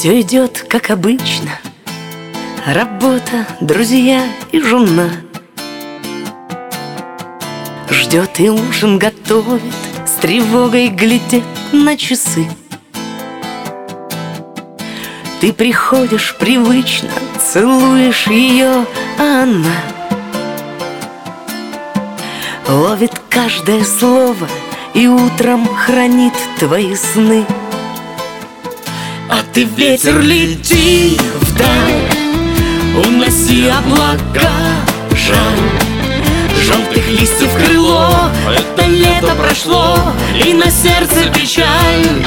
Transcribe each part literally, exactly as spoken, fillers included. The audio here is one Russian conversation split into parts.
Все идет, как обычно. Работа, друзья и жена. Ждет и ужин готовит, с тревогой глядит на часы. Ты приходишь привычно, целуешь ее, а она ловит каждое слово и утром хранит твои сны. А ты, ветер, лети вдаль, уноси облака, жаль желтых листьев крыло. Это лето прошло, и на сердце печаль.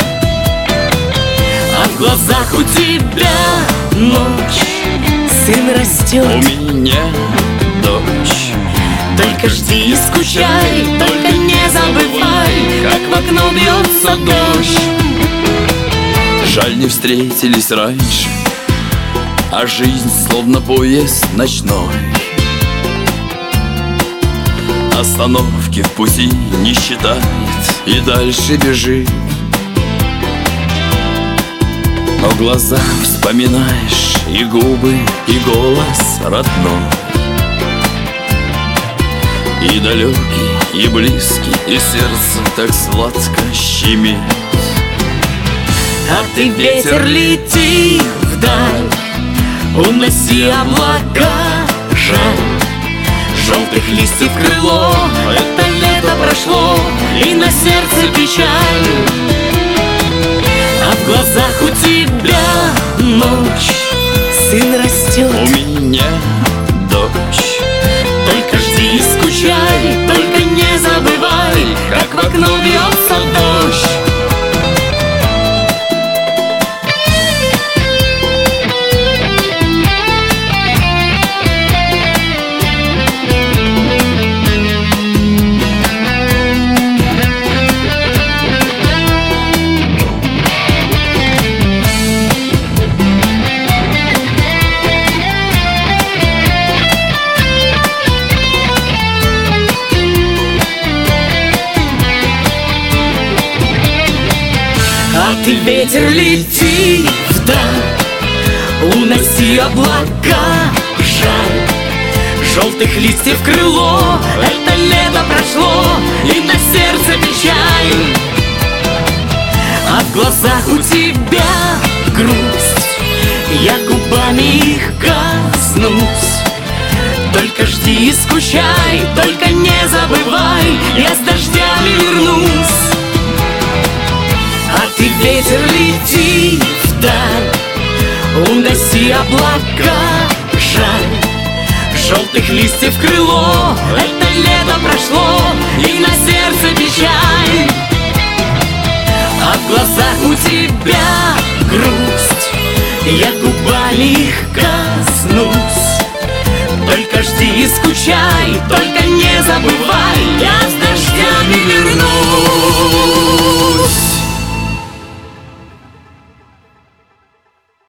А в глазах у тебя ночь, сын растет, у меня дочь. Только жди и скучай, только не забывай, как в окно бьется дождь. Жаль, не встретились раньше, а жизнь словно поезд ночной. Остановки в пути не считает и дальше бежит. Но в глазах вспоминаешь и губы, и голос родной, и далекий, и близкий, и сердце так сладко щемит. А ты, ветер, лети вдаль, уноси облака, жаль желтых листьев крыло. Это лето прошло, и на сердце печаль. А в глазах у тебя ночь, сын растет, у меня дочь. Только жди и скучай, только не забывай, как в окно бьется дождь. А ты, ветер, лети вдаль, уноси облака, жаль желтых листьев крыло. Это лето прошло, и на сердце печаль. А в глазах у тебя грусть, я губами их коснусь. Только жди и скучай, только не забывай, я с дождями вернусь. А ты, ветер, лети вдаль, уноси облака, жаль желтых листьев крыло. Это лето прошло, и на сердце печаль. А в глазах у тебя грусть, я губами их коснусь. Только жди и скучай, только